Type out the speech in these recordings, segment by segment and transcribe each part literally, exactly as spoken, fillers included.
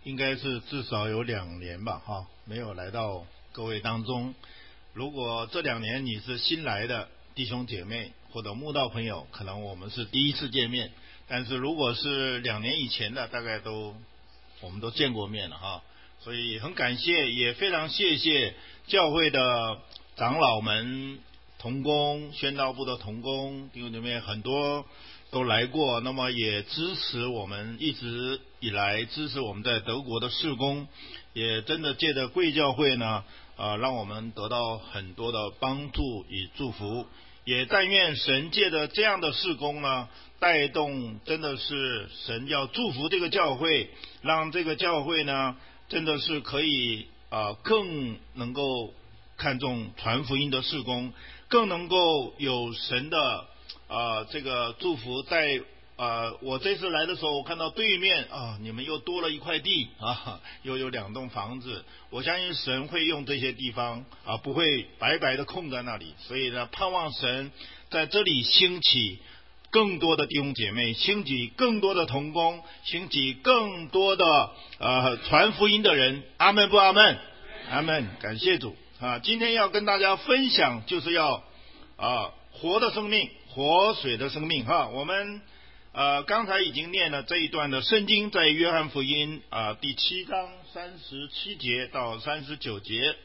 应该是至少有两年吧，哈，没有来到各位当中。如果这两年你是新来的弟兄姐妹或者慕道朋友，可能我们是第一次见面。但是如果是两年以前的，大概都我们都见过面了哈。所以很感谢，也非常谢谢教会的长老们、同工、宣道部的同工弟兄姐妹很多都来过，那么也支持我们一直以来支持我们在德国的事工，也真的借着贵教会呢，呃，让我们得到很多的帮助与祝福。也但愿神借着这样的事工呢，带动真的是神要祝福这个教会，让这个教会呢，真的是可以呃更能够看重传福音的事工，更能够有神的呃这个祝福在。呃，我这次来的时候，我看到对面啊，你们又多了一块地啊，又有两栋房子。我相信神会用这些地方啊，不会白白的空在那里。所以呢，盼望神在这里兴起更多的弟兄姐妹，兴起更多的同工，兴起更多的呃传福音的人。阿门不阿门？阿门！感谢主啊！今天要跟大家分享，就是要啊活的生命，活水的生命哈。我们。呃，刚才已经念了这一段的圣经，在约翰福音啊、呃、第七章三十七节到三十九节。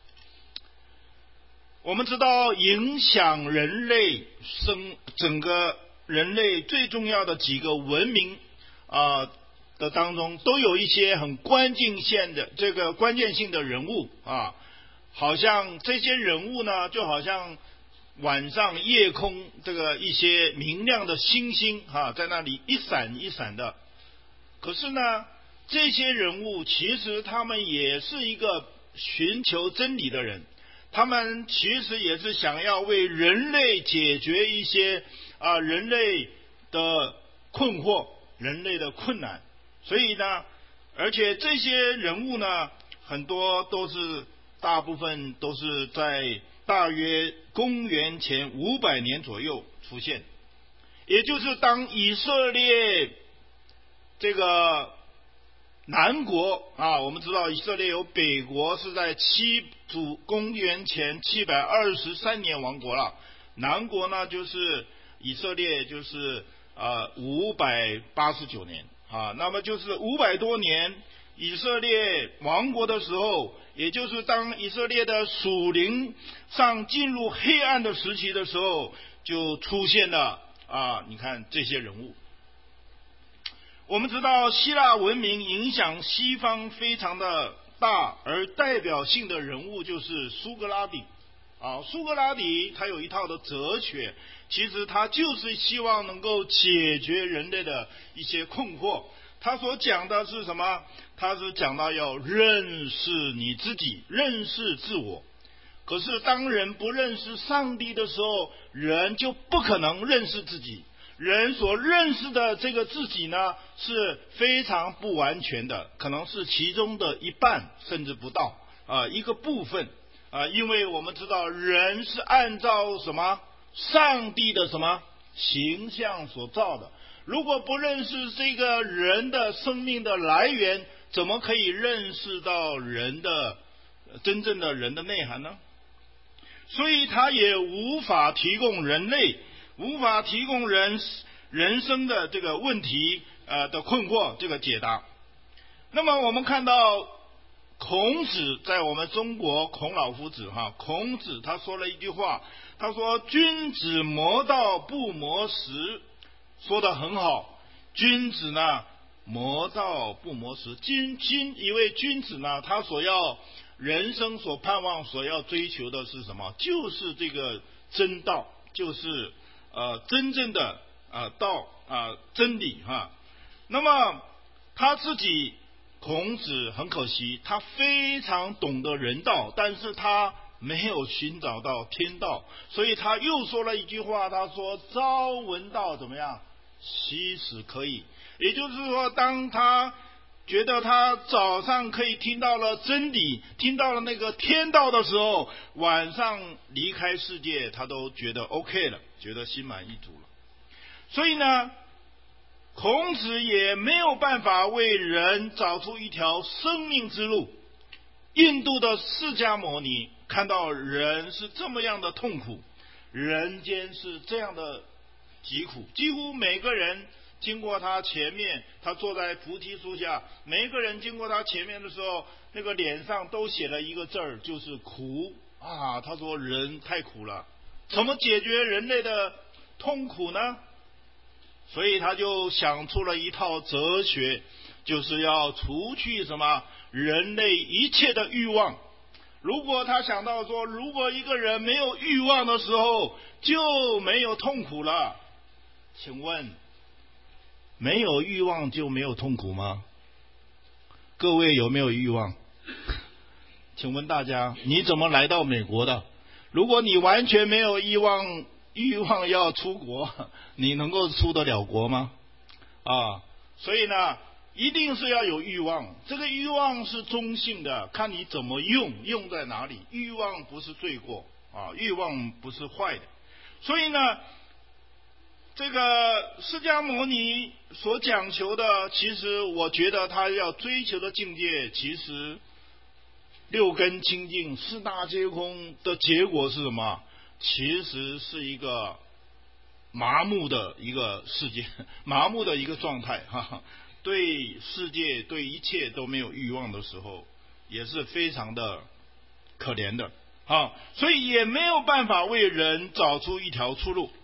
我们知道，影响人类生整个人类最重要的几个文明啊、呃、的当中，都有一些很关键性的这个关键性的人物啊，好像这些人物呢，就好像。晚上夜空这个一些明亮的星星啊，在那里一闪一闪的。可是呢，这些人物其实他们也是一个寻求真理的人，他们其实也是想要为人类解决一些啊人类的困惑、人类的困难。所以呢，而且这些人物呢，很多都是大部分都是在。大约公元前五百年左右出现，也就是当以色列这个南国啊，我们知道以色列有北国是在七主公元前七百二十三年亡国了，南国呢就是以色列就是呃五百八十九年啊，那么就是五百多年以色列亡国的时候。也就是当以色列的属灵上进入黑暗的时期的时候，就出现了啊，你看这些人物。我们知道希腊文明影响西方非常的大，而代表性的人物就是苏格拉底啊。苏格拉底他有一套的哲学，其实他就是希望能够解决人类的一些困惑。他所讲的是什么？他是讲到要认识你自己，认识自我。可是当人不认识上帝的时候，人就不可能认识自己。人所认识的这个自己呢，是非常不完全的，可能是其中的一半甚至不到啊、呃、一个部分啊、呃，因为我们知道人是按照什么上帝的什么形象所造的。如果不认识这个人的生命的来源，怎么可以认识到人的真正的人的内涵呢？所以他也无法提供人类无法提供人人生的这个问题呃的困惑这个解答。那么我们看到孔子在我们中国孔老夫子哈，孔子他说了一句话，他说君子谋道不谋食，说得很好。君子呢谋道不谋食，君君一位君子呢，他所要人生所盼望所要追求的是什么？就是这个真道，就是呃真正的啊、呃、道啊、呃、真理哈。那么他自己孔子很可惜，他非常懂得人道，但是他没有寻找到天道，所以他又说了一句话，他说朝闻道怎么样，夕死可以。也就是说，当他觉得他早上可以听到了真理，听到了那个天道的时候，晚上离开世界他都觉得 OK 了，觉得心满意足了。所以呢， 孔子也没有办法为人找出一条生命之路。印度的释迦牟尼看到人是这么样的痛苦，人间是这样的疾苦，几乎每个人经过他前面，他坐在菩提树下，每一个人经过他前面的时候，那个脸上都写了一个字儿，就是苦啊。他说人太苦了，怎么解决人类的痛苦呢？所以他就想出了一套哲学，就是要除去什么人类一切的欲望。如果他想到说，如果一个人没有欲望的时候，就没有痛苦了。请问，没有欲望就没有痛苦吗？各位有没有欲望？请问大家，你怎么来到美国的？如果你完全没有欲望，欲望要出国，你能够出得了国吗？啊，所以呢，一定是要有欲望。这个欲望是中性的，看你怎么用，用在哪里。欲望不是罪过啊，欲望不是坏的。所以呢，这个释迦牟尼所讲求的，其实我觉得他要追求的境界，其实六根清净、四大皆空的结果是什么？其实是一个麻木的一个世界，麻木的一个状态哈。对世界、对一切都没有欲望的时候，也是非常的可怜的啊。所以也没有办法为人找出一条出路。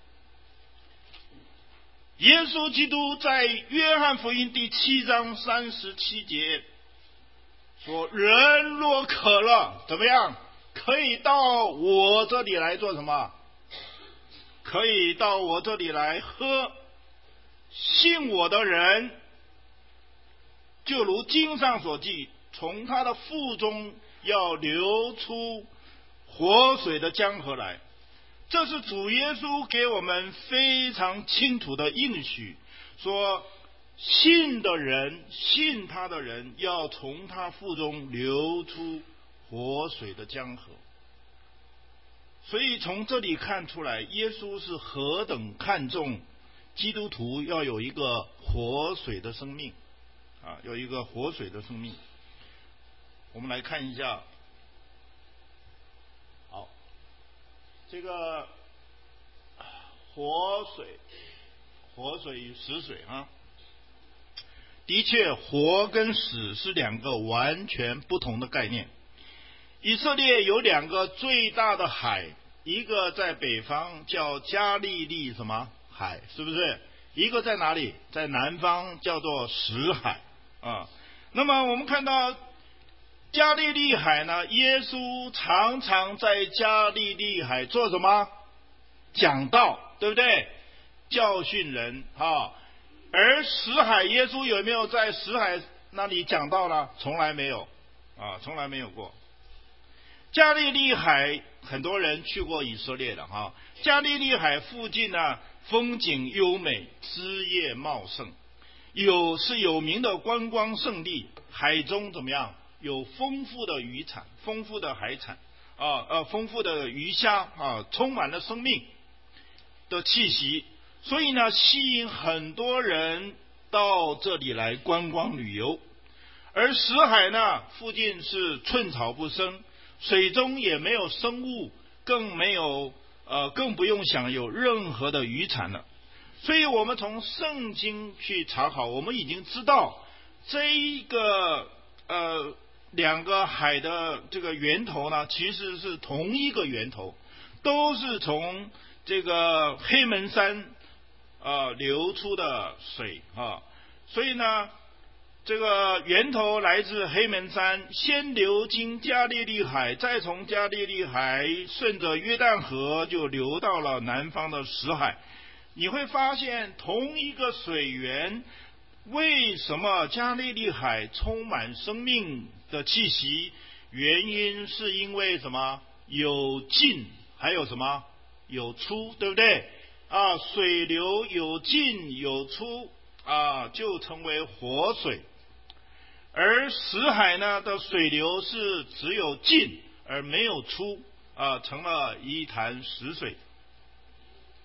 耶稣基督在约翰福音第七章三十七节说：人若渴了，怎么样？可以到我这里来做什么？可以到我这里来喝。信我的人，就如经上所记，从他的腹中要流出活水的江河来。这是主耶稣给我们非常清楚的应许，说信的人，信他的人，要从他腹中流出活水的江河。所以从这里看出来，耶稣是何等看重基督徒要有一个活水的生命啊，有一个活水的生命。我们来看一下，好，这个活水，活水与死水啊，的确，活跟死是两个完全不同的概念。以色列有两个最大的海，一个在北方叫加利利什么海，是不是？一个在哪里？在南方叫做死海啊。那么我们看到加利利海呢，耶稣常常在加利利海做什么？讲道，对不对？教训人啊。而死海，耶稣有没有在死海那里讲道呢？从来没有啊，从来没有过。加利利海很多人去过以色列的哈，加利利海附近呢，风景优美，枝叶茂盛，有是有名的观光胜地。海中怎么样？有丰富的渔产，丰富的海产啊，呃，丰富的鱼虾啊，充满了生命的气息，所以呢，吸引很多人到这里来观光旅游。而死海呢，附近是寸草不生，水中也没有生物，更没有呃，更不用想有任何的渔产了。所以我们从圣经去查考，我们已经知道这一个呃两个海的这个源头呢，其实是同一个源头，都是从这个黑门山呃流出的水啊。所以呢，这个源头来自黑门山，先流经加利利海，再从加利利海顺着约旦河就流到了南方的死海。你会发现同一个水源，为什么加利利海充满生命的气息？原因是因为什么？有进，还有什么？有出，对不对？啊，水流有进有出啊，就成为活水。而死海呢的水流是只有进而没有出啊，成了一潭死水。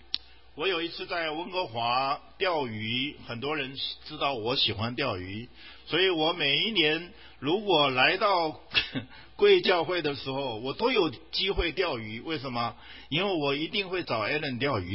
我有一次在温哥华钓鱼，很多人知道我喜欢钓鱼，所以我每一年如果来到贵教会的时候，我都有机会钓鱼。为什么？因为我一定会找 Alan 钓鱼。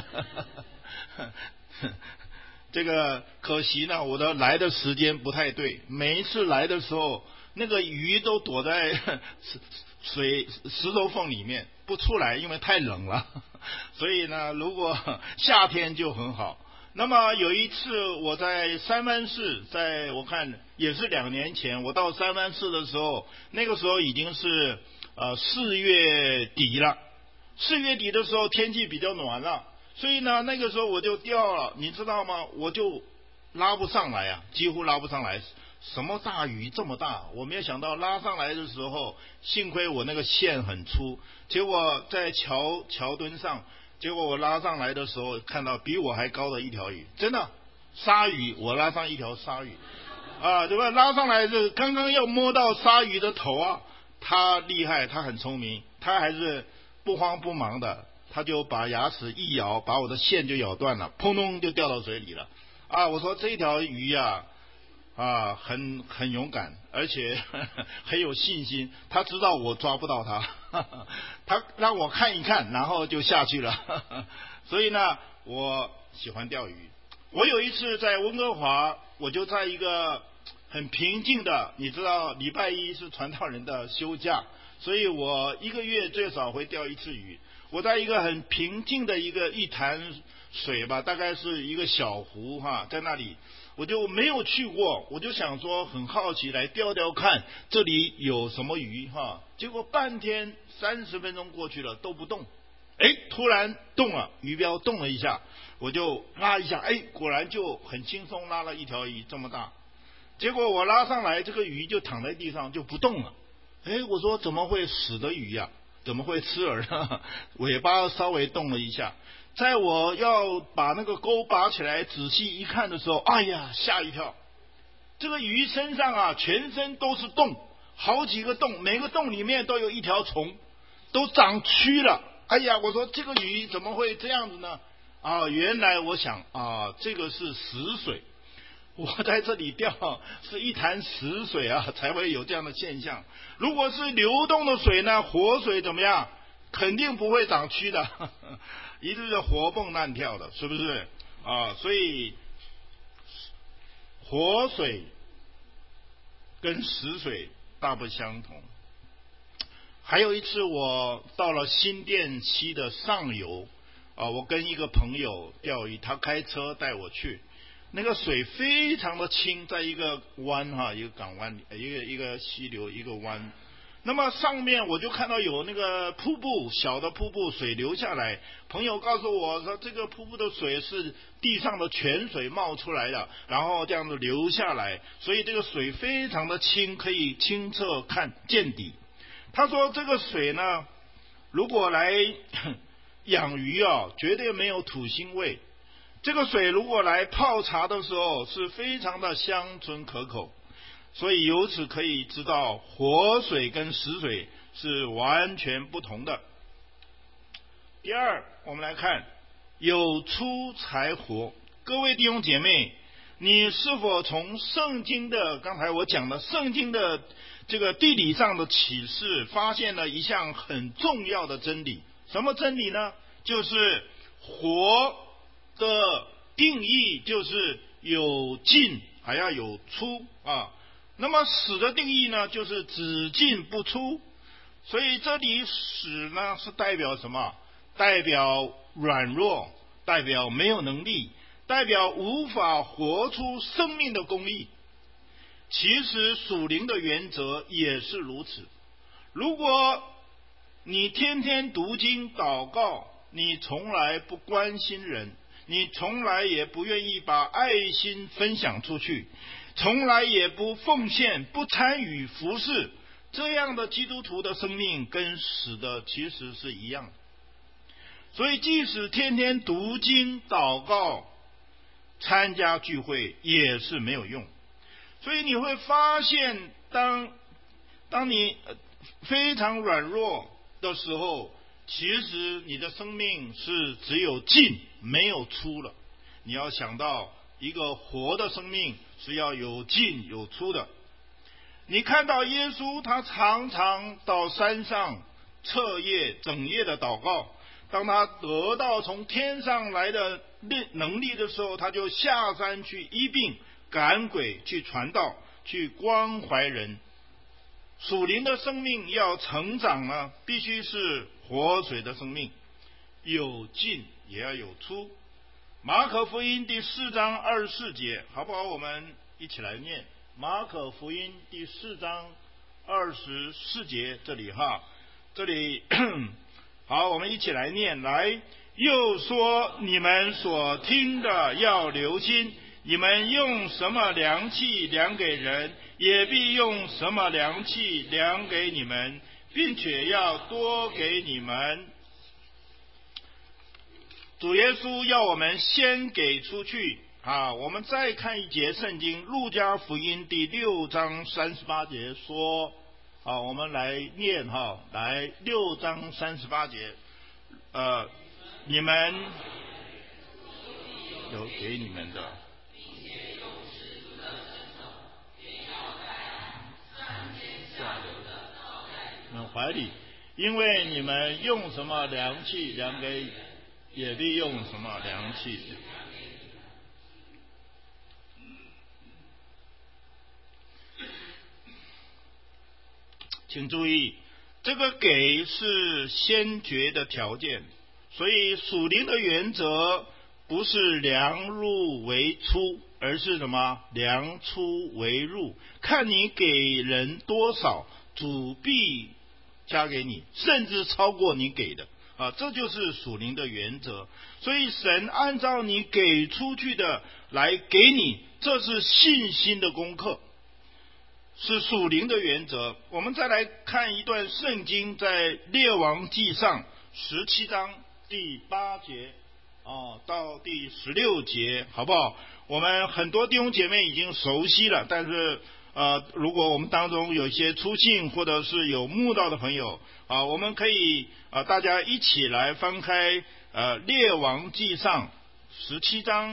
这个可惜呢，我的来的时间不太对，每一次来的时候，那个鱼都躲在水石头缝里面不出来，因为太冷了。所以呢，如果夏天就很好。那么有一次我在三藩市，在我看也是两年前，我到三藩市的时候，那个时候已经是呃四月底了。四月底的时候天气比较暖了，所以呢那个时候我就钓了，你知道吗？我就拉不上来啊，几乎拉不上来。什么大鱼这么大？我没有想到拉上来的时候，幸亏我那个线很粗，结果在桥桥墩上，结果我拉上来的时候，看到比我还高的一条鱼，真的鲨鱼，我拉上一条鲨鱼啊，对吧？拉上来是刚刚要摸到鲨鱼的头啊，他厉害，他很聪明，他还是不慌不忙的，他就把牙齿一咬，把我的线就咬断了，砰咚就掉到水里了啊！我说这条鱼啊。啊，很很勇敢，而且呵呵很有信心。他知道我抓不到他，呵呵他让我看一看，然后就下去了。呵呵所以呢，我喜欢钓鱼。我有一次在温哥华，我就在一个很平静的，你知道，礼拜一是传道人的休假，所以我一个月最少会钓一次鱼。我在一个很平静的一个一潭水吧，大概是一个小湖哈，在那里。我就没有去过，我就想说很好奇来钓钓看这里有什么鱼哈。结果半天三十分钟过去了都不动，哎，突然动了，鱼标动了一下，我就拉一下，哎，果然就很轻松拉了一条鱼这么大。结果我拉上来，这个鱼就躺在地上就不动了。哎，我说怎么会死的鱼呀、啊？怎么会吃饵呢？尾巴稍微动了一下。在我要把那个钩拔起来仔细一看的时候，哎呀，吓一跳！这个鱼身上啊，全身都是洞，好几个洞，每个洞里面都有一条虫，都长蛆了。哎呀，我说这个鱼怎么会这样子呢？啊，原来我想啊，这个是死水。我在这里钓是一潭死水啊，才会有这样的现象。如果是流动的水呢，活水怎么样？肯定不会长蛆的。呵呵一直是活蹦乱跳的，是不是啊？所以活水跟死水大不相同。还有一次我到了新店溪的上游啊，我跟一个朋友钓鱼，他开车带我去，那个水非常的清，在一个湾哈，一个港湾，一个一个溪流，一个湾。那么上面我就看到有那个瀑布，小的瀑布水流下来。朋友告诉我说，这个瀑布的水是地上的泉水冒出来的，然后这样子流下来，所以这个水非常的清，可以清澈看见底。他说这个水呢，如果来养鱼啊，绝对没有土腥味。这个水如果来泡茶的时候，是非常的香醇可口。所以由此可以知道，活水跟死水是完全不同的。第二，我们来看有出才活。各位弟兄姐妹，你是否从圣经的刚才我讲的圣经的这个地理上的启示，发现了一项很重要的真理？什么真理呢？就是活的定义就是有进还要有出啊。那么死的定义呢，就是只进不出。所以这里死呢是代表什么？代表软弱，代表没有能力，代表无法活出生命的公义。其实属灵的原则也是如此。如果你天天读经祷告，你从来不关心人，你从来也不愿意把爱心分享出去，从来也不奉献，不参与服事，这样的基督徒的生命跟死的其实是一样的。所以即使天天读经祷告参加聚会也是没有用。所以你会发现，当当你非常软弱的时候， 其实你的生命是只有进没有出了。你要想到一个活的生命是要有进有出的。你看到耶稣他常常到山上彻夜整夜的祷告，当他得到从天上来的能力的时候，他就下山去医病赶鬼，去传道，去关怀人。属灵的生命要成长呢，必须是活水的生命，有进也要有出。马可福音第四章二十四节，好不好？我们一起来念马可福音第四章二十四节，这里哈，这里好，我们一起来念。来，又说你们所听的要留心，你们用什么量器量给人，也必用什么量器量给你们，并且要多给你们。主耶稣要我们先给出去啊！我们再看一节圣经，路加福音第六章三十八节说，啊，我们来念哈，来六章三十八节，呃，你们有给你们的，你们怀里，因为你们用什么量器量给，也必用什么量器。请注意，这个给是先决的条件，所以属灵的原则不是量入为出，而是什么？量出为入。看你给人多少，主必加给你，甚至超过你给的啊，这就是属灵的原则。所以神按照你给出去的来给你，这是信心的功课，是属灵的原则。我们再来看一段圣经，在列王记上十七章第八节哦到第十六节，好不好？我们很多弟兄姐妹已经熟悉了，但是呃，如果我们当中有一些初信或者是有慕道的朋友啊，我们可以啊，大家一起来翻开呃列王记上十七章。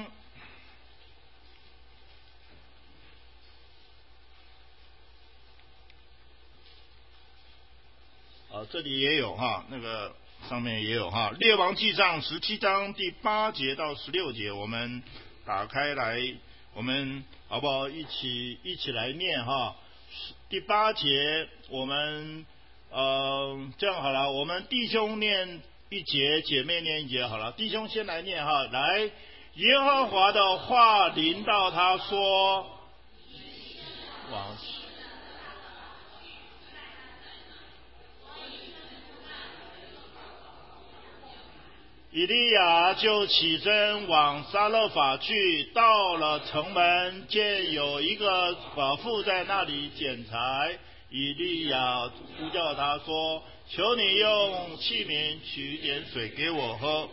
啊，这里也有哈，那个上面也有哈，列王记上十七章第八节到十六节，我们打开来，我们好不好？一起一起来念哈。第八节，我们呃这样好了，我们弟兄念一节，姐妹念一节好了。弟兄先来念哈，来，耶和华的话临到他说，往以利亚就起身往撒勒法去，到了城门，见有一个寡妇在那里捡柴。以利亚呼叫他说：“求你用器皿取点水给我喝。”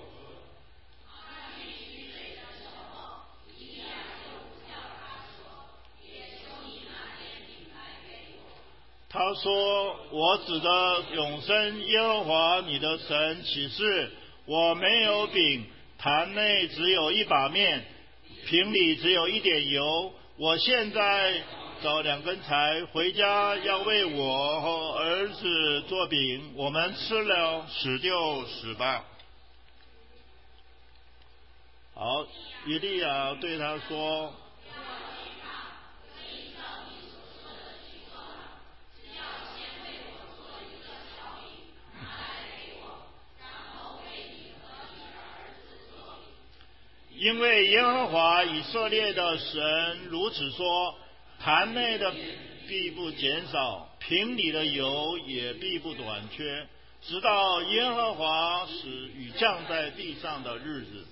他说：“我指着永生耶和华你的神起誓，我没有饼，坛内只有一把面，瓶里只有一点油。我现在找两根柴回家，要为我和儿子做饼，我们吃了死就死吧。”好，以利亚对他说：“因为耶和华以色列的神如此说，坛内的必不减少，瓶里的油也必不短缺，直到耶和华使雨降在地上的日子。”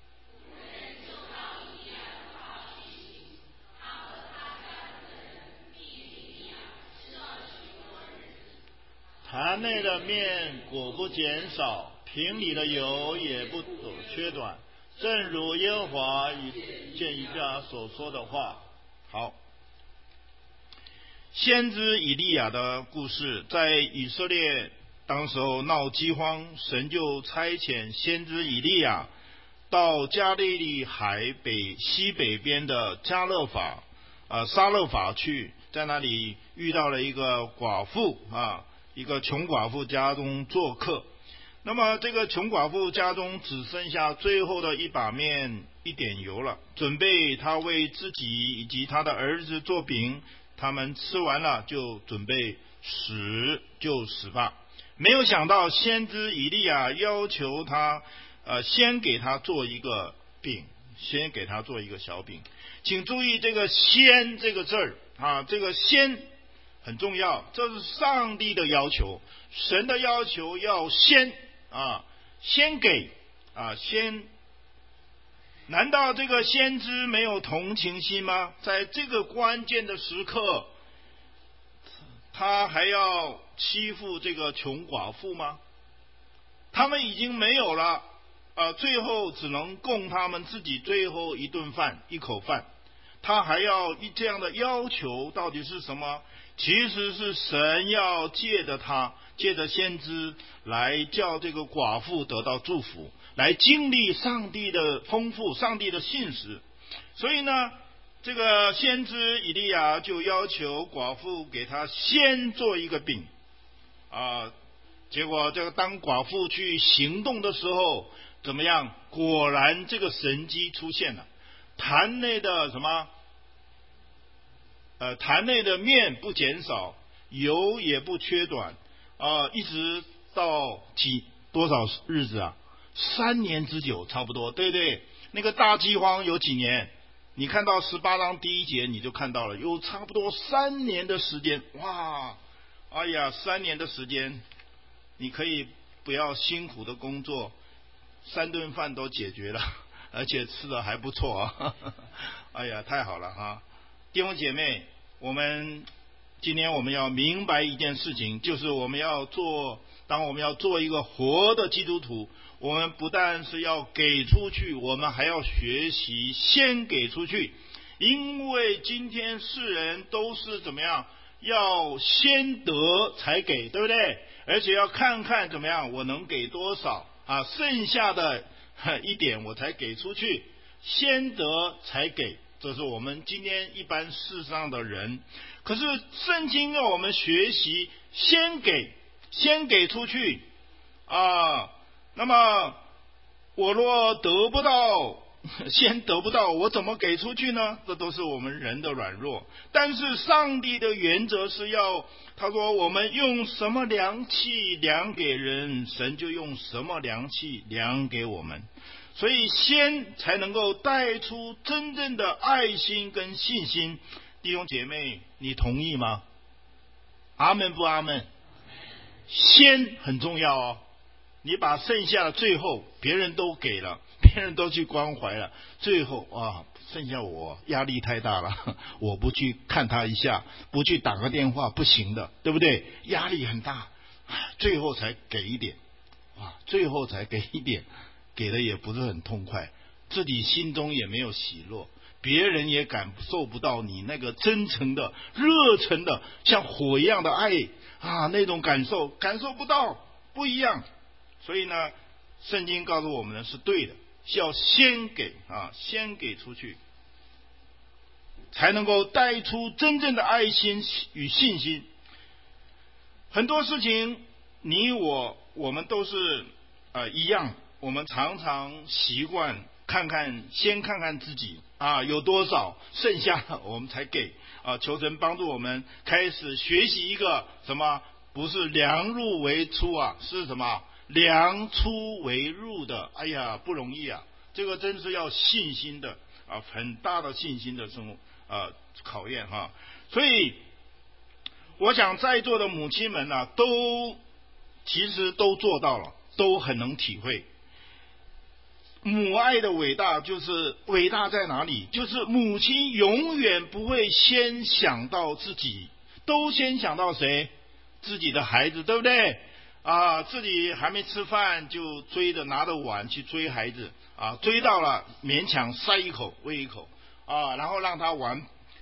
坛内的面果不减少，瓶里的油也不缺短，正如耶和华以见以利亚所说的话。好，先知以利亚的故事在以色列当时候闹饥荒，神就差遣先知以利亚到加利利海北西北边的加勒法啊撒勒法去，在那里遇到了一个寡妇啊，一个穷寡妇家中做客。那么这个穷寡妇家中只剩下最后的一把面一点油了，准备他为自己以及他的儿子做饼，他们吃完了就准备死就死吧。没有想到先知以利亚要求他呃，先给他做一个饼，先给他做一个小饼。请注意这个先这个字儿啊，这个先很重要，这是上帝的要求，神的要求要先啊，先给啊，先。难道这个先知没有同情心吗？在这个关键的时刻，他还要欺负这个穷寡妇吗？他们已经没有了，呃，最后只能供他们自己最后一顿饭，一口饭。他还要这样的要求，到底是什么？其实是神要借着他，借着先知来叫这个寡妇得到祝福，来经历上帝的丰富，上帝的信实。所以呢，这个先知以利亚就要求寡妇给他先做一个饼啊。结果这个当寡妇去行动的时候，怎么样？果然这个神迹出现了，坛内的什么？呃，坛内的面不减少，油也不缺短啊、呃，一直到几多少日子啊？三年之久，差不多，对不对？那个大饥荒有几年？你看到十八章第一节你就看到了，有差不多三年的时间。哇，哎呀，三年的时间。你可以不要辛苦的工作，三顿饭都解决了，而且吃的还不错啊！哎呀，太好了哈！弟兄姐妹，我们今天我们要明白一件事情，就是我们要做，当我们要做一个活的基督徒，我们不但是要给出去，我们还要学习先给出去，因为今天世人都是怎么样？要先得才给，对不对？而且要看看怎么样，我能给多少啊？剩下的一点我才给出去，先得才给，这是我们今天一般世上的人。可是圣经要我们学习先给，先给出去啊。那么我若得不到，先得不到，我怎么给出去呢？这都是我们人的软弱。但是上帝的原则是要，他说我们用什么量器量给人，神就用什么量器量给我们。所以先才能够带出真正的爱心跟信心。弟兄姐妹，你同意吗？阿们不阿们？先很重要哦。你把剩下的最后别人都给了，别人都去关怀了，最后啊，剩下我压力太大了，我不去看他一下，不去打个电话不行的，对不对？压力很大，最后才给一点，啊，最后才给一点，给的也不是很痛快，自己心中也没有喜乐，别人也感受不到你那个真诚的、热忱的、像火一样的爱啊，那种感受感受不到，不一样。所以呢，圣经告诉我们的是对的，要先给啊，先给出去，才能够带出真正的爱心与信心。很多事情，你我我们都是呃一样，我们常常习惯看看，先看看自己啊有多少，剩下的我们才给啊。求神帮助我们开始学习一个什么？不是量入为出啊，是什么？量出为入的。哎呀，不容易啊！这个真是要信心的啊，很大的信心的生活啊考验哈。所以，我想在座的母亲们啊，都其实都做到了，都很能体会母爱的伟大。就是伟大在哪里？就是母亲永远不会先想到自己，都先想到谁？自己的孩子，对不对？啊，自己还没吃饭就追着拿着碗去追孩子啊，追到了勉强塞一口喂一口啊，然后让他玩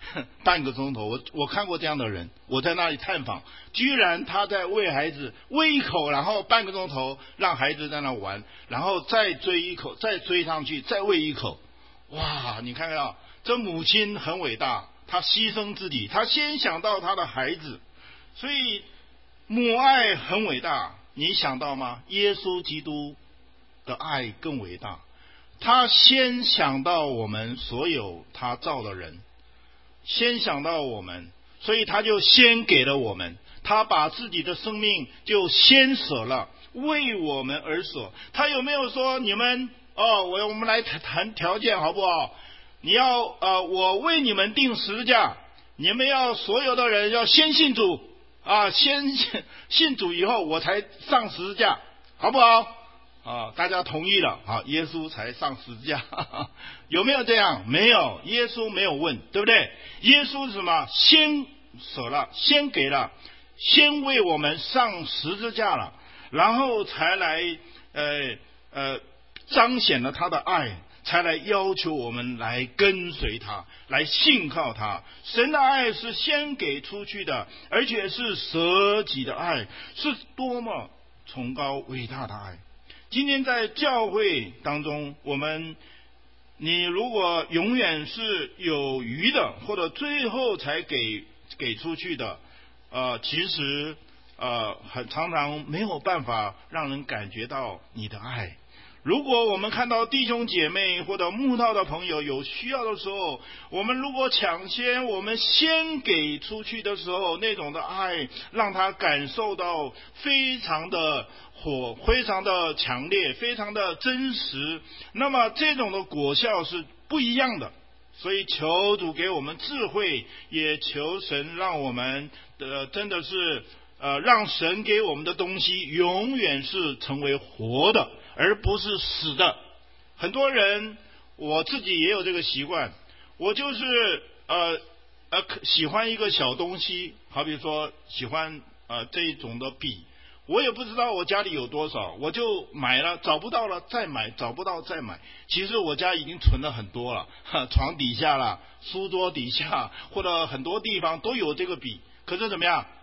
半个钟头。我我看过这样的人，我在那里探访，居然他在喂孩子，喂一口，然后半个钟头让孩子在那玩，然后再追一口，再追上去，再喂一口。哇，你看到这母亲很伟大，她牺牲自己，她先想到她的孩子，所以母爱很伟大。你想到吗？耶稣基督的爱更伟大，他先想到我们所有他造的人，先想到我们，所以他就先给了我们，他把自己的生命就先舍了，为我们而舍。他有没有说你们哦，我我们来谈条件好不好？你要呃，我为你们定十字架，你们要所有的人要先信主啊，先信主以后我才上十字架，好不好？啊，大家同意了啊，耶稣才上十字架，哈哈，有没有这样？没有，耶稣没有问，对不对？耶稣是什么？先舍了，先给了，先为我们上十字架了，然后才来呃呃彰显了他的爱，才来要求我们来跟随他，来信靠他。神的爱是先给出去的，而且是舍己的爱，是多么崇高伟大的爱。今天在教会当中，我们你如果永远是有余的，或者最后才给给出去的，呃，其实呃很常常没有办法让人感觉到你的爱。如果我们看到弟兄姐妹或者慕道的朋友有需要的时候，我们如果抢先，我们先给出去的时候，那种的爱让他感受到非常的火，非常的强烈，非常的真实，那么这种的果效是不一样的。所以求主给我们智慧，也求神让我们呃真的是呃让神给我们的东西永远是成为活的，而不是死的。很多人，我自己也有这个习惯，我就是呃呃喜欢一个小东西，好比说喜欢呃这一种的笔，我也不知道我家里有多少，我就买了，找不到了再买，找不到再买。其实我家已经存了很多了，床底下啦，书桌底下，或者很多地方都有这个笔，可是怎么样？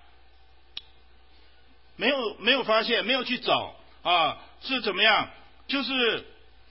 没有没有发现，没有去找啊，是怎么样？就是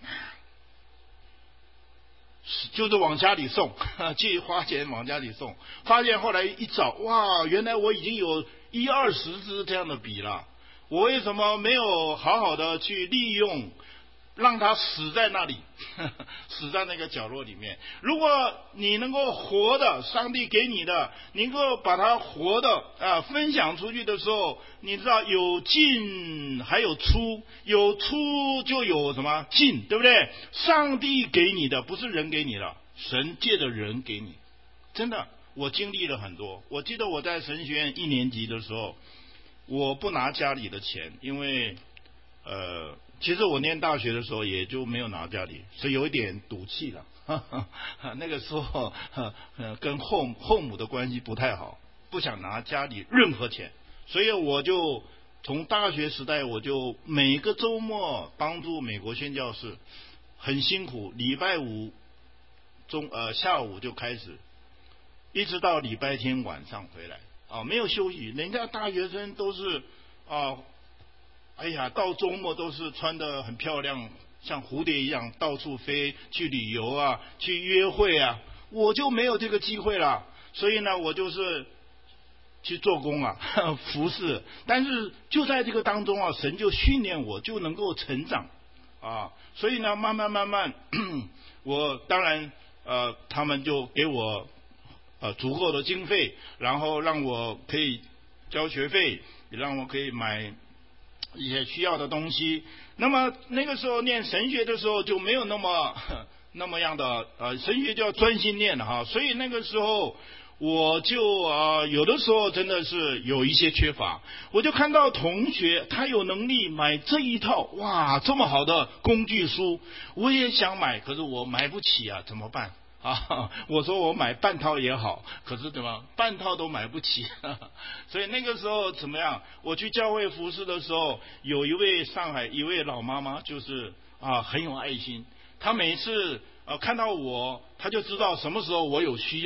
就是往家里送，去花钱往家里送。发现后来一找，哇，原来我已经有一二十支这样的笔了。我为什么没有好好的去利用，让它死在那里，死在那个角落里面？如果你能够活的，上帝给你的，能够把它活的啊分享出去的时候，你知道有进还有出，有出就有什么进，对不对？上帝给你的不是人给你的，神借着人给你。真的，我经历了很多。我记得我在神学院一年级的时候，我不拿家里的钱，因为呃，其实我念大学的时候也就没有拿家里，所以有一点赌气了。呵呵那个时候呃跟后后母的关系不太好，不想拿家里任何钱，所以我就从大学时代我就每个周末帮助美国宣教士，很辛苦，礼拜五中呃下午就开始，一直到礼拜天晚上回来。啊，没有休息，人家大学生都是啊，哎呀，到周末都是穿得很漂亮，像蝴蝶一样到处飞，去旅游啊，去约会啊，我就没有这个机会了，所以呢，我就是去做工啊，服侍。但是就在这个当中啊，神就训练我，就能够成长啊，所以呢，慢慢慢慢，我当然呃，他们就给我。呃，足够的经费，然后让我可以交学费，也让我可以买一些需要的东西。那么那个时候念神学的时候就没有那么那么样的呃，神学就要专心念了哈，所以那个时候我就啊、呃，有的时候真的是有一些缺乏，我就看到同学他有能力买这一套，哇，这么好的工具书，我也想买，可是我买不起啊，怎么办？啊，我说我买半套也好，可是怎么半套都买不起，呵呵，所以那个时候怎么样？我去教会服侍的时候，有一位上海一位老妈妈，就是啊很有爱心，她每次呃看到我，她就知道什么时候我有需要了，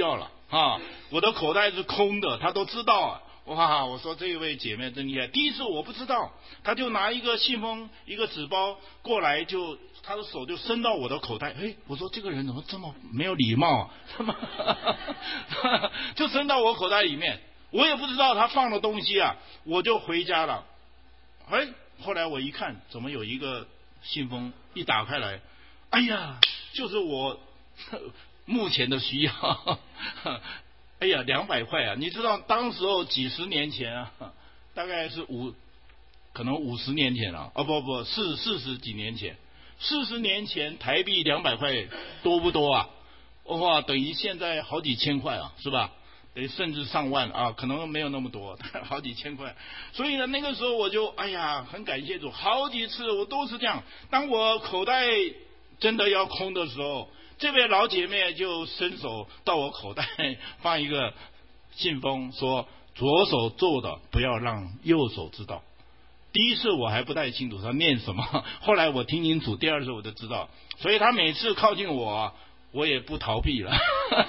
啊，我的口袋是空的，他都知道啊。哇，我说这位姐妹真厉害。第一次我不知道，他就拿一个信封一个纸包过来，就他的手就伸到我的口袋。哎，我说这个人怎么这么没有礼貌啊？这么就伸到我口袋里面，我也不知道他放的东西啊，我就回家了。哎，后来我一看，怎么有一个信封一打开来，哎呀，就是我目前的需要。哎呀，两百块啊！你知道当时候几十年前啊，大概是五，可能五十年前了。哦不不，四四十几年前，四十年前台币两百块多不多啊？哇，等于现在好几千块啊，是吧？等于甚至上万啊，可能没有那么多，好几千块。所以呢，那个时候我就哎呀，很感谢主，好几次我都是这样。当我口袋真的要空的时候，这位老姐妹就伸手到我口袋放一个信封，说左手做的不要让右手知道。第一次我还不太清楚她念什么，后来我听清楚，第二次我就知道。所以她每次靠近我，我也不逃避了。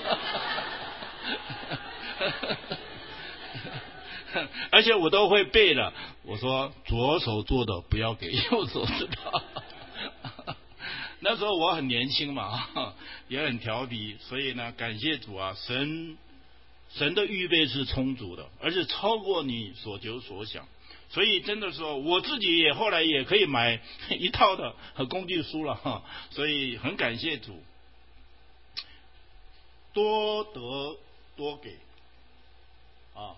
而且我都会背了，我说左手做的不要给右手知道。那时候我很年轻嘛，也很调皮，所以呢，感谢主啊，神神的预备是充足的，而且超过你所求所想。所以真的说，我自己也后来也可以买一套的工具书了哈，所以很感谢主，多得多给啊！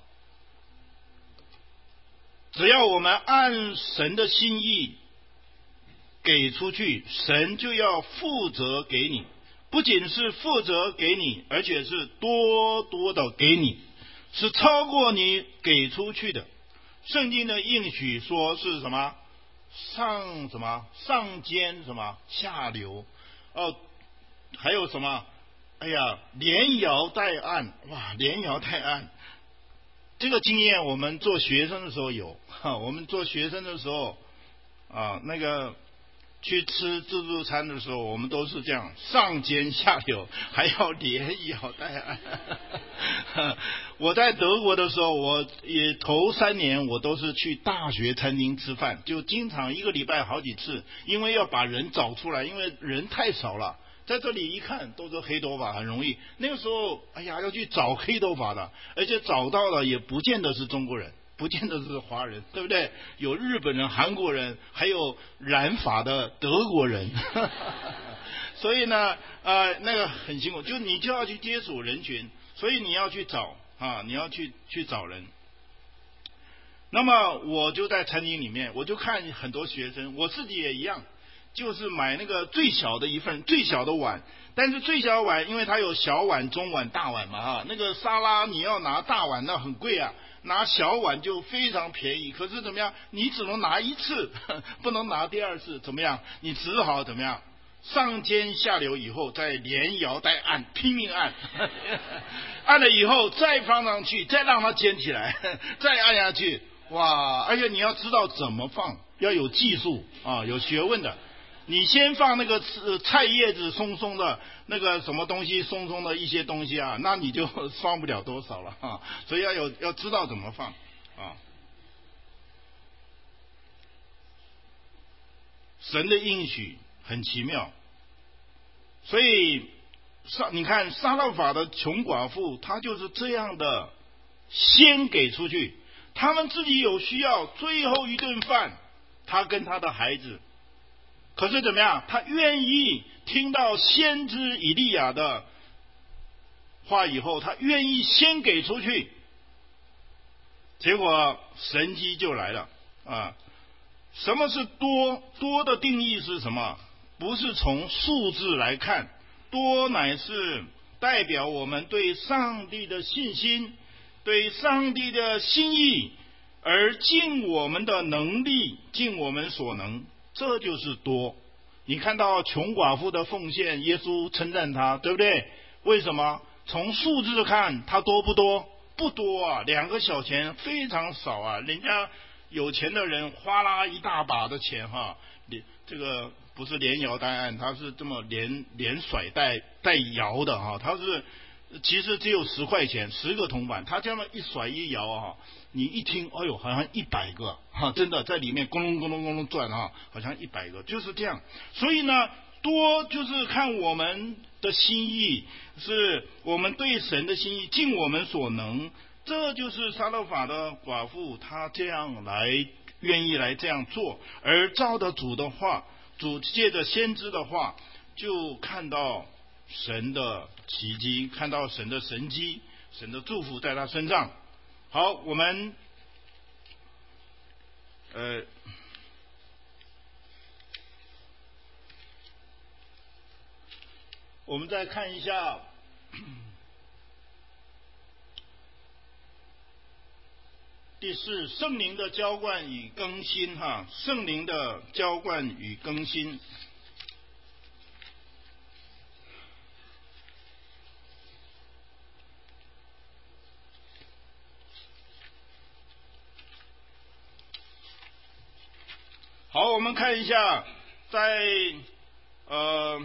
只要我们按神的心意给出去，神就要负责给你，不仅是负责给你，而且是多多的给你，是超过你给出去的。圣经的应许说是什么？上什么？上尖什么？下流哦，还有什么？哎呀，连摇带按，哇，连摇带按。这个经验我们做学生的时候有，哈，我们做学生的时候啊，那个去吃自助餐的时候，我们都是这样，上尖下流，还要连摇带按。我在德国的时候，我也头三年我都是去大学餐厅吃饭，就经常一个礼拜好几次，因为要把人找出来，因为人太少了。在这里一看都是黑头发，很容易。那个时候，哎呀，要去找黑头发的，而且找到了也不见得是中国人，不见得是华人，对不对？有日本人、韩国人，还有染发的德国人。所以呢，呃，那个很辛苦，就你就要去接触人群，所以你要去找啊，你要去去找人。那么我就在餐厅里面，我就看很多学生，我自己也一样。就是买那个最小的一份最小的碗，但是最小的碗因为它有小碗中碗大碗嘛哈，那个沙拉你要拿大碗那很贵啊，拿小碗就非常便宜，可是怎么样，你只能拿一次，不能拿第二次，怎么样，你只好怎么样，上尖下流以后再连摇带按，拼命按。按了以后再放上去，再让它尖起来，再按下去，哇，而且你要知道怎么放，要有技术啊，有学问的。你先放那个菜叶子松松的，那个什么东西松松的一些东西啊，那你就放不了多少了啊。所以要有要知道怎么放啊。神的应许很奇妙，所以撒你看撒勒法的穷寡妇，她就是这样的，先给出去，他们自己有需要，最后一顿饭，她跟她的孩子。可是怎么样？他愿意听到先知以利亚的话以后，他愿意先给出去，结果神迹就来了啊！什么是多？多的定义是什么？不是从数字来看，多乃是代表我们对上帝的信心，对上帝的心意，而尽我们的能力，尽我们所能。这就是多。你看到穷寡妇的奉献，耶稣称赞他，对不对？为什么？从数字看，他多不多？不多啊，两个小钱非常少啊。人家有钱的人哗啦一大把的钱哈，这个不是连摇带按，他是这么连连甩带带摇的哈，他是其实只有十块钱，十个铜板，他这么一甩一摇啊，你一听，哎呦，好像一百个哈，真的在里面咕隆咕隆咕隆转啊，好像一百个，就是这样。所以呢，多就是看我们的心意，是我们对神的心意，尽我们所能。这就是撒勒法的寡妇，她这样来愿意来这样做，而照着主的话，主借着先知的话，就看到神的奇迹，看到神的神迹，神的祝福在他身上。好，我们呃我们再看一下第四，圣灵的浇灌与更新哈，圣灵的浇灌与更新。好，我们看一下，在呃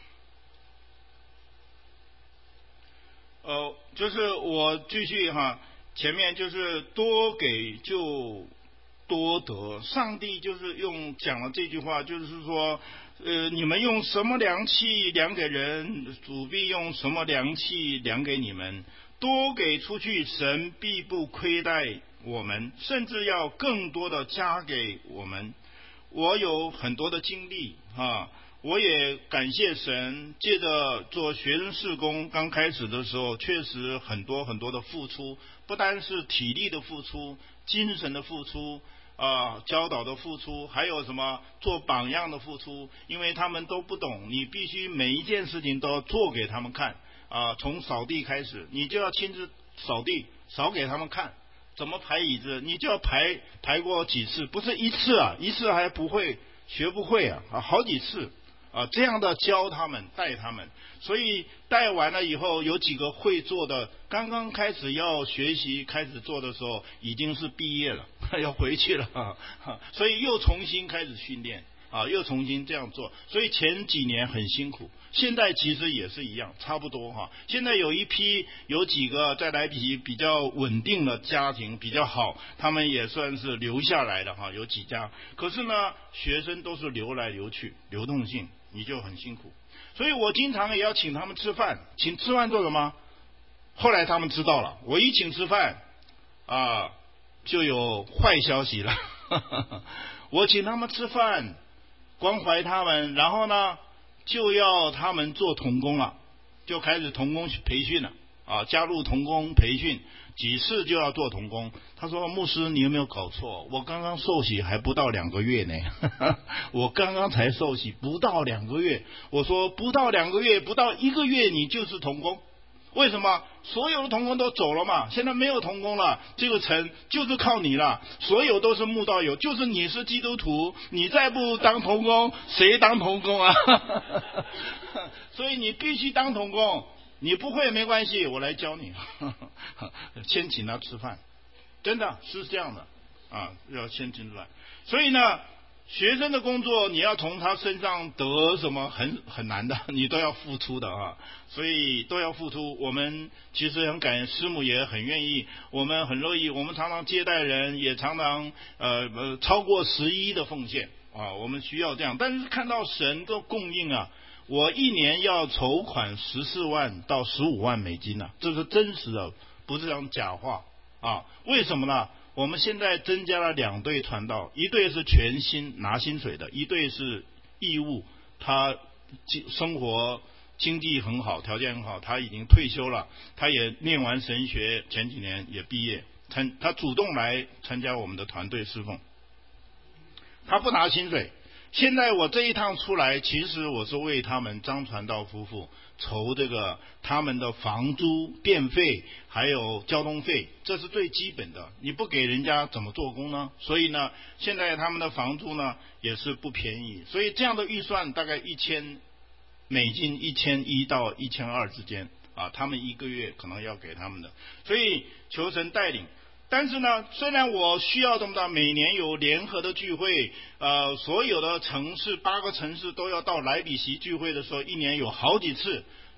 呃，就是我继续哈，前面就是多给就多得，上帝就是用讲了这句话，就是说，呃，你们用什么量器量给人，主必用什么量器量给你们。多给出去，神必不亏待我们，甚至要更多的加给我们。我有很多的经历啊，我也感谢神，借着做学生事工，刚开始的时候确实很多很多的付出，不单是体力的付出，精神的付出啊，教导的付出，还有什么做榜样的付出，因为他们都不懂，你必须每一件事情都要做给他们看啊，从扫地开始，你就要亲自扫地，扫给他们看。怎么排椅子，你就要排排过几次，不是一次啊，一次还不会，学不会啊，啊好几次啊，这样的教他们，带他们。所以带完了以后，有几个会做的，刚刚开始要学习开始做的时候，已经是毕业了，要回去了啊，所以又重新开始训练啊，又重新这样做。所以前几年很辛苦，现在其实也是一样，差不多哈。现在有一批有几个在莱比比较稳定的家庭比较好，他们也算是留下来的哈，有几家。可是呢，学生都是流来流去，流动性你就很辛苦。所以我经常也要请他们吃饭，请吃饭做什么？后来他们知道了，我一请吃饭啊，就有坏消息了。我请他们吃饭，关怀他们，然后呢，就要他们做童工了，就开始童工培训了啊，加入童工培训，几次就要做童工。他说：“牧师，你有没有搞错？我刚刚受洗还不到两个月呢，我刚刚才受洗不到两个月。”我说：“不到两个月，不到一个月，你就是童工。为什么？所有的童工都走了嘛，现在没有童工了，这个城就是靠你了，所有都是慕道友，就是你是基督徒，你再不当童工，谁当童工啊？所以你必须当童工，你不会没关系，我来教你。先请他吃饭，真的是这样的啊，要先请吃饭。所以呢，学生的工作你要从他身上得什么很很难的，你都要付出的啊，所以都要付出。我们其实很感恩，师母也很愿意，我们很乐意，我们常常接待人，也常常呃呃超过十一的奉献啊，我们需要这样。但是看到神的供应啊，我一年要筹款十四万到十五万美金啊，这是真实的，不是讲假话啊。为什么呢？我们现在增加了两队传道，一队是全薪拿薪水的，一队是义务，他生活经济很好，条件很好，他已经退休了，他也念完神学，前几年也毕业，参他主动来参加我们的团队侍奉，他不拿薪水。现在我这一趟出来，其实我是为他们张传道夫妇筹这个他们的房租、电费还有交通费，这是最基本的，你不给人家怎么做工呢？所以呢，现在他们的房租呢也是不便宜，所以这样的预算大概一千美金，一千一到一千二之间啊，他们一个月可能要给他们的，所以求神带领。但是呢，虽然我需要这么大，每年有联合的聚会，呃，所有的城市八个城市都要到莱比锡聚会的时候，一年有好几次，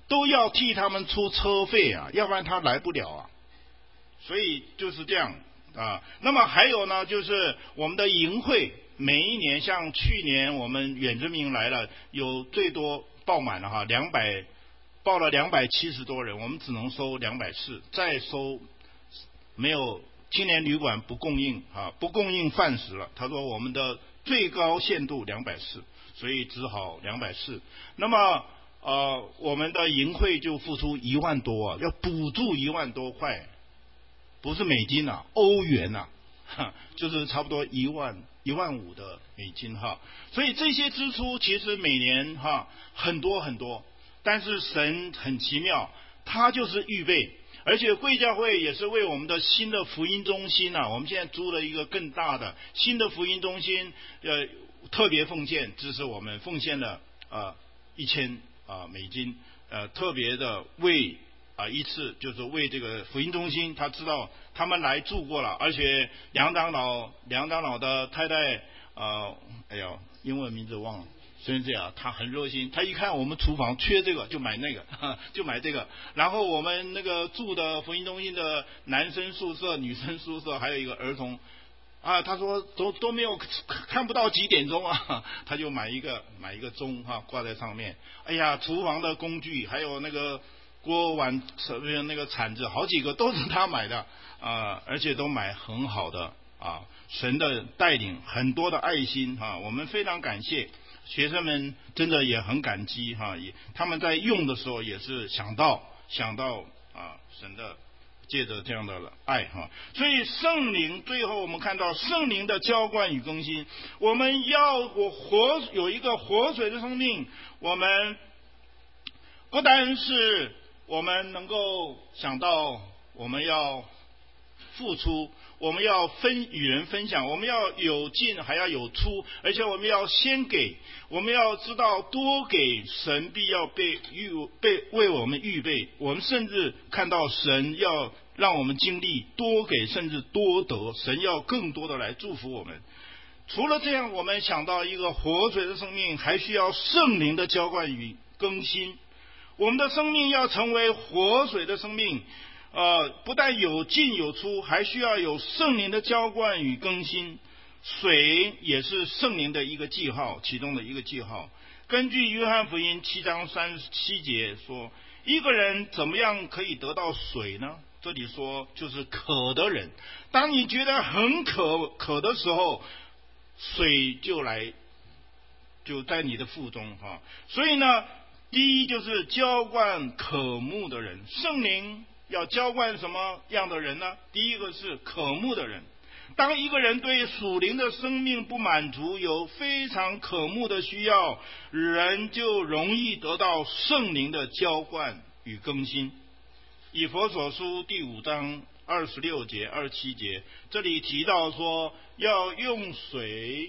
都要替他们出车费啊，要不然他来不了啊。所以就是这样啊。那么还有呢，就是我们的营会，每一年像去年我们远之民来了，有最多报满了哈，两百报了两百七十多人，我们只能收两百四，再收没有。青年旅馆不供应啊，不供应饭食了。他说我们的最高限度两百四，所以只好两百四。那么呃，我们的营会就付出一万多啊，要补助一万多块，不是美金啊，欧元啊，就是差不多一万一万五的美金哈。所以这些支出其实每年哈很多很多，但是神很奇妙，他就是预备。而且贵教会也是为我们的新的福音中心啊，我们现在租了一个更大的新的福音中心，呃，特别奉献，支持我们奉献了呃一千啊美金，呃，特别的为啊、呃、一次就是为这个福音中心，他知道他们来住过了，而且梁长老梁长老的太太呃，哎呦，英文名字忘了。所以这样，他很热心。他一看我们厨房缺这个，就买那个，就买这个。然后我们那个住的福音中心的男生宿舍、女生宿舍，还有一个儿童，啊，他说都都没有看不到几点钟啊，他就买一个买一个钟哈、啊、挂在上面。哎呀，厨房的工具还有那个锅碗那个铲子，好几个都是他买的啊，而且都买很好的啊。神的带领，很多的爱心哈、啊，我们非常感谢。学生们真的也很感激哈，也他们在用的时候也是想到想到啊神的借着这样的爱哈，所以圣灵最后我们看到圣灵的浇灌与更新，我们要我活有一个活水的生命，我们不单是我们能够想到我们要付出，我们要分与人分享，我们要有进还要有出，而且我们要先给，我们要知道多给，神必要被预被为我们预备，我们甚至看到神要让我们经历多给甚至多得，神要更多的来祝福我们。除了这样，我们想到一个活水的生命，还需要圣灵的浇灌与更新，我们的生命要成为活水的生命，呃，不但有进有出，还需要有圣灵的浇灌与更新。水也是圣灵的一个记号，其中的一个记号。根据约翰福音七章三十七节说，一个人怎么样可以得到水呢？这里说就是渴的人，当你觉得很渴渴的时候，水就来就在你的腹中哈。所以呢，第一就是浇灌渴慕的人，圣灵要浇灌什么样的人呢？第一个是渴慕的人。当一个人对属灵的生命不满足，有非常渴慕的需要，人就容易得到圣灵的浇灌与更新。以弗所书第五章二十六节、二十七节，这里提到说要用水。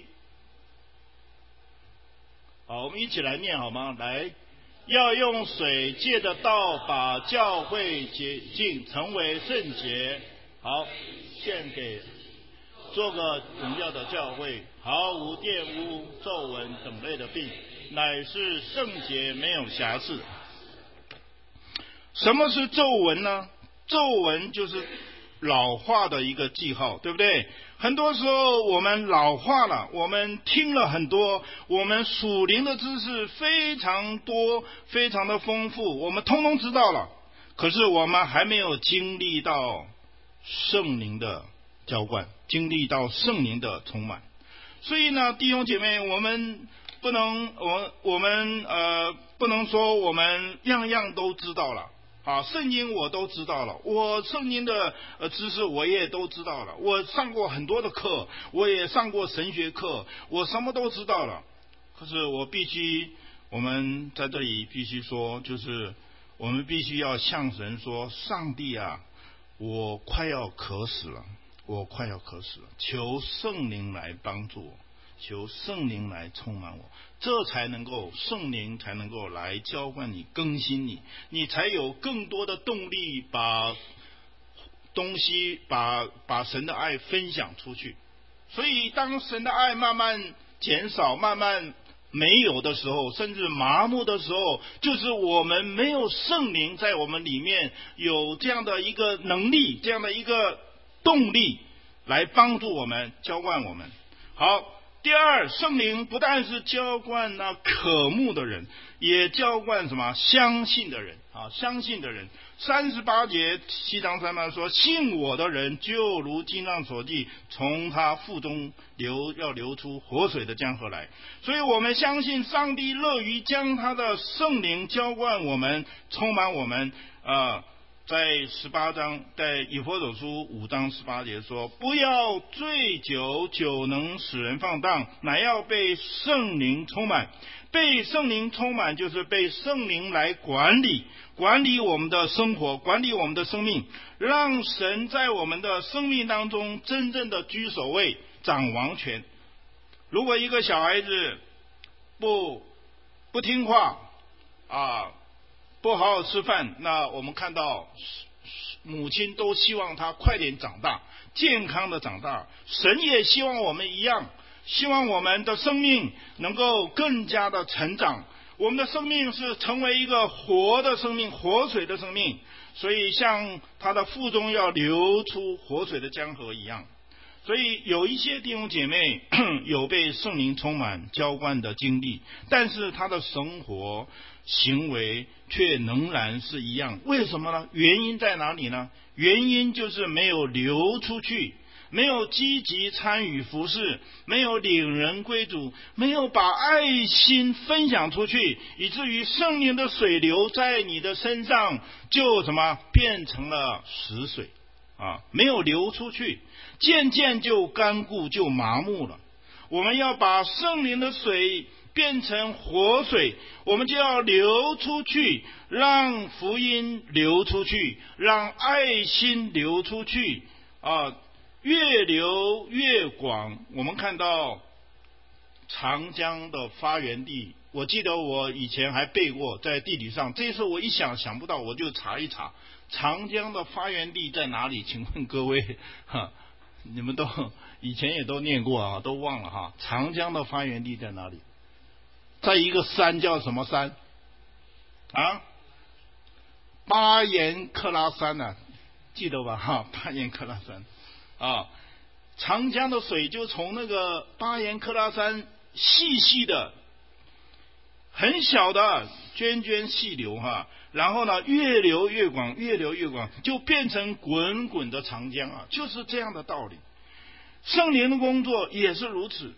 好，我们一起来念好吗？来，要用水借着道把教会洁净，成为圣洁。好，献给做个荣耀的教会，毫无玷污、皱纹等类的病，乃是圣洁，没有瑕疵。什么是皱纹呢？皱纹就是老化的一个记号，对不对？很多时候我们老化了，我们听了很多，我们属灵的知识非常多，非常的丰富，我们通通知道了，可是我们还没有经历到圣灵的浇灌，经历到圣灵的充满。所以呢，弟兄姐妹，我们不能我我们呃不能说我们样样都知道了啊，圣经我都知道了，我圣经的呃知识我也都知道了，我上过很多的课，我也上过神学课，我什么都知道了。可是我必须，我们在这里必须说，就是我们必须要向神说，上帝啊，我快要渴死了，我快要渴死了，求圣灵来帮助我，求圣灵来充满我，这才能够圣灵才能够来浇灌你，更新你，你才有更多的动力把东西把把神的爱分享出去。所以当神的爱慢慢减少，慢慢没有的时候，甚至麻木的时候，就是我们没有圣灵在我们里面有这样的一个能力，这样的一个动力来帮助我们，浇灌我们。好，第二，圣灵不但是浇灌那渴慕的人，也浇灌什么？相信的人啊，相信的人。三十八节西章三章说，信我的人就如经上所记，从他腹中流要流出活水的江河来。所以我们相信上帝乐于将他的圣灵浇灌我们，充满我们啊。在十八章，在以弗所书五章十八节说，不要醉酒，酒能使人放荡，乃要被圣灵充满。被圣灵充满就是被圣灵来管理，管理我们的生活，管理我们的生命，让神在我们的生命当中真正的居首位，掌王权。如果一个小孩子不不听话啊，不好好吃饭，那我们看到母亲都希望他快点长大，健康的长大。神也希望我们一样，希望我们的生命能够更加的成长。我们的生命是成为一个活的生命，活水的生命，所以像他的腹中要流出活水的江河一样。所以有一些弟兄姐妹有被圣灵充满浇灌的经历，但是他的生活行为却仍然是一样。为什么呢？原因在哪里呢？原因就是没有流出去，没有积极参与服事，没有领人归主，没有把爱心分享出去，以至于圣灵的水流在你的身上就什么变成了死水啊，没有流出去，渐渐就干固，就麻木了。我们要把圣灵的水变成活水，我们就要流出去，让福音流出去，让爱心流出去啊，越流越广。我们看到长江的发源地，我记得我以前还背过，在地理上，这次我一想想不到，我就查一查长江的发源地在哪里。请问各位哈，你们都以前也都念过啊，都忘了哈。长江的发源地在哪里？在一个山，叫什么山啊？巴颜克拉山啊，记得吧哈？巴颜克拉山啊，长江的水就从那个巴颜克拉山细细的很小的涓涓细流哈，然后呢越流越广，越流越广，就变成滚滚的长江啊，就是这样的道理。圣灵的工作也是如此。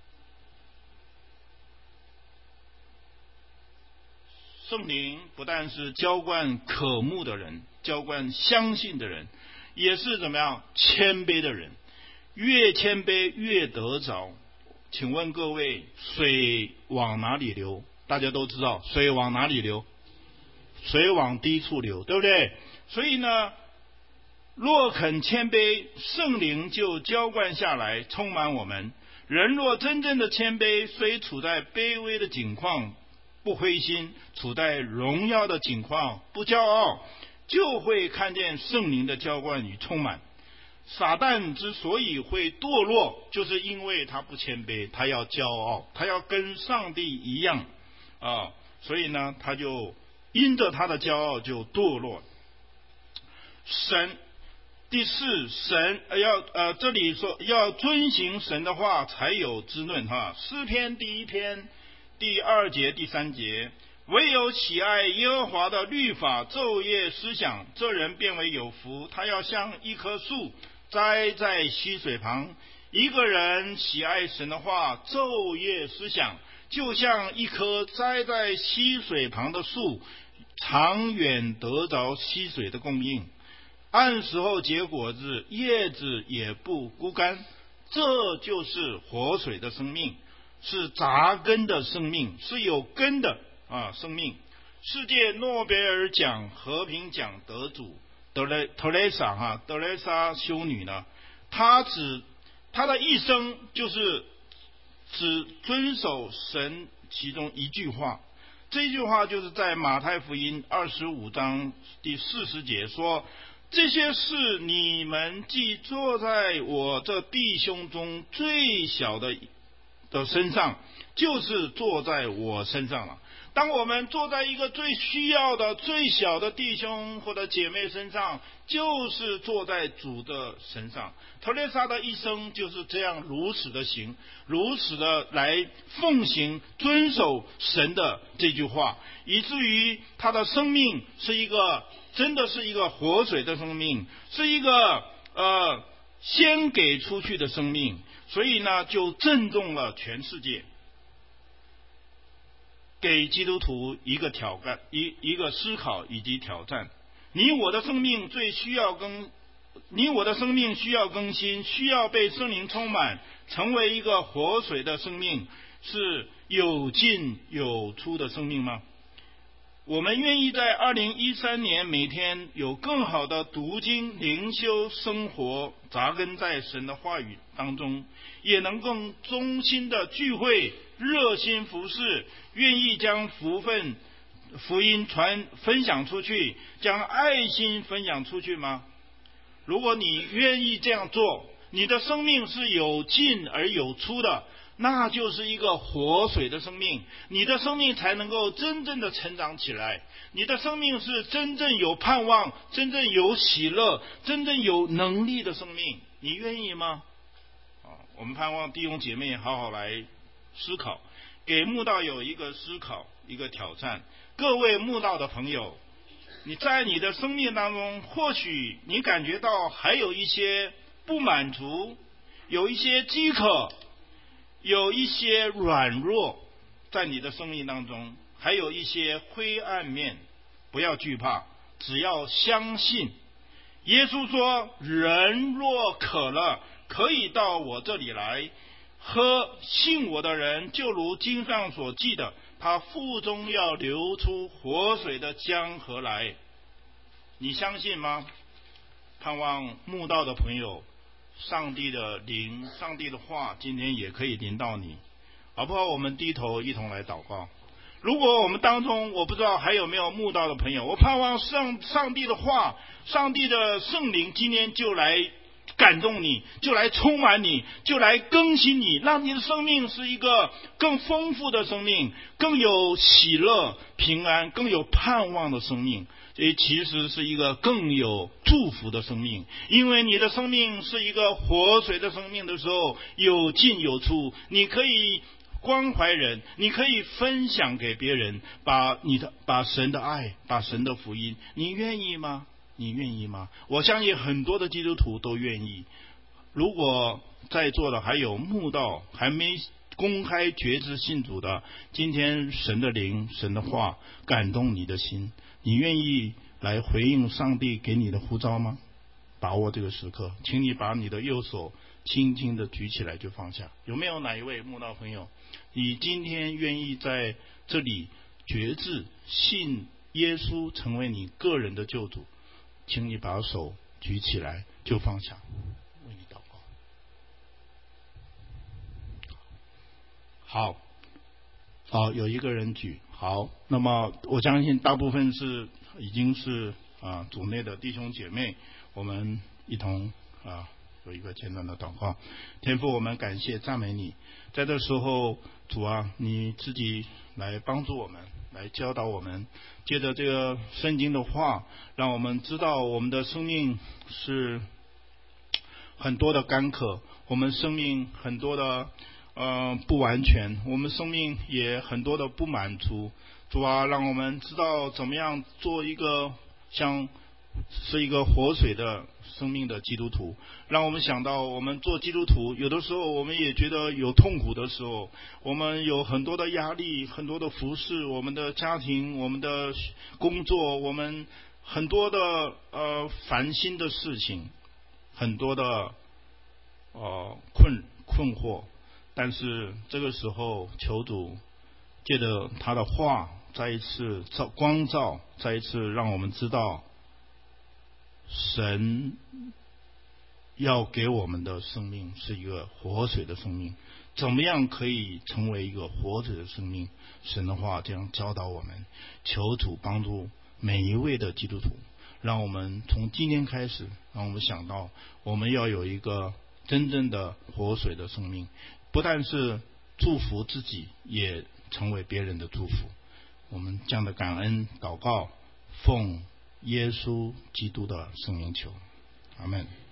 圣灵不但是浇灌渴慕的人，浇灌相信的人，也是怎么样谦卑的人，越谦卑越得着。请问各位，水往哪里流？大家都知道，水往哪里流？水往低处流，对不对？所以呢，若肯谦卑，圣灵就浇灌下来，充满我们。人若真正的谦卑，虽处在卑微的境况，不灰心，处在荣耀的境况，不骄傲，就会看见圣灵的浇灌与充满。撒旦之所以会堕落，就是因为他不谦卑，他要骄傲，他要跟上帝一样啊，所以呢，他就因着他的骄傲就堕落。神第四，神要呃，这里说要遵行神的话才有滋润哈。诗篇第一篇第二节第三节，唯有喜爱耶和华的律法，昼夜思想，这人变为有福。他要像一棵树栽在溪水旁。一个人喜爱神的话，昼夜思想，就像一棵栽在溪水旁的树，长远得着溪水的供应，按时候结果子，叶子也不枯干。这就是活水的生命，是扎根的生命，是有根的啊生命。世界诺贝尔奖和平奖得主德雷特蕾莎哈德蕾莎修女呢，她只她的一生就是只遵守神其中一句话。这句话就是在马太福音二十五章第四十节说，这些事你们既坐在我这弟兄中最小的的身上，就是坐在我身上了。当我们坐在一个最需要的、最小的弟兄或者姐妹身上，就是坐在主的身上。特蕾莎的一生就是这样如此的行，如此的来奉行、遵守神的这句话，以至于她的生命是一个真的是一个活水的生命，是一个呃先给出去的生命，所以呢，就震动了全世界。给基督徒一个挑战，一一个思考以及挑战。你我的生命最需要更，你我的生命需要更新，需要被圣灵充满，成为一个活水的生命，是有进有出的生命吗？我们愿意在二零一三年每天有更好的读经、灵修生活，扎根在神的话语当中，也能更忠心的聚会，热心服侍，愿意将福分福音传分享出去，将爱心分享出去吗？如果你愿意这样做，你的生命是有进而有出的，那就是一个活水的生命，你的生命才能够真正的成长起来，你的生命是真正有盼望，真正有喜乐，真正有能力的生命，你愿意吗？我们盼望弟兄姐妹好好来思考，给慕道友一个思考，一个挑战。各位慕道的朋友，你在你的生命当中，或许你感觉到还有一些不满足，有一些饥渴，有一些软弱，在你的生命当中还有一些灰暗面，不要惧怕，只要相信。耶稣说，人若渴了，可以到我这里来喝，信我的人就如经上所记的，他腹中要流出活水的江河来。你相信吗？盼望慕道的朋友，上帝的灵，上帝的话今天也可以临到你，好不好？我们低头一同来祷告。如果我们当中，我不知道还有没有慕道的朋友，我盼望上上帝的话，上帝的圣灵今天就来感动你，就来充满你，就来更新你，让你的生命是一个更丰富的生命，更有喜乐、平安，更有盼望的生命。这其实是一个更有祝福的生命，因为你的生命是一个活水的生命的时候，有进有出，你可以关怀人，你可以分享给别人，把你的把神的爱，把神的福音，你愿意吗？你愿意吗？我相信很多的基督徒都愿意。如果在座的还有慕道还没公开决志信主的，今天神的灵、神的话感动你的心，你愿意来回应上帝给你的呼召吗？把握这个时刻，请你把你的右手轻轻的举起来就放下。有没有哪一位慕道朋友，你今天愿意在这里决志信耶稣成为你个人的救主？请你把手举起来就放下，为你祷告。好，好，有一个人举。好，那么我相信大部分是已经是啊组内的弟兄姐妹，我们一同啊有一个简短的祷告。天父，我们感谢赞美你，在这时候主啊，你自己来帮助我们，来教导我们，借着这个圣经的话，让我们知道我们的生命是很多的干渴，我们生命很多的呃不完全，我们生命也很多的不满足。主啊，让我们知道怎么样做一个像是一个活水的生命的基督徒。让我们想到我们做基督徒，有的时候我们也觉得有痛苦的时候，我们有很多的压力，很多的服侍，我们的家庭，我们的工作，我们很多的呃烦心的事情，很多的呃困困惑。但是这个时候求主借着他的话再一次照光照，再一次让我们知道神要给我们的生命是一个活水的生命，怎么样可以成为一个活水的生命？神的话这样教导我们，求主帮助每一位的基督徒，让我们从今天开始，让我们想到我们要有一个真正的活水的生命，不但是祝福自己，也成为别人的祝福。我们这样的感恩祷告，奉耶稣基督的圣名求，阿们。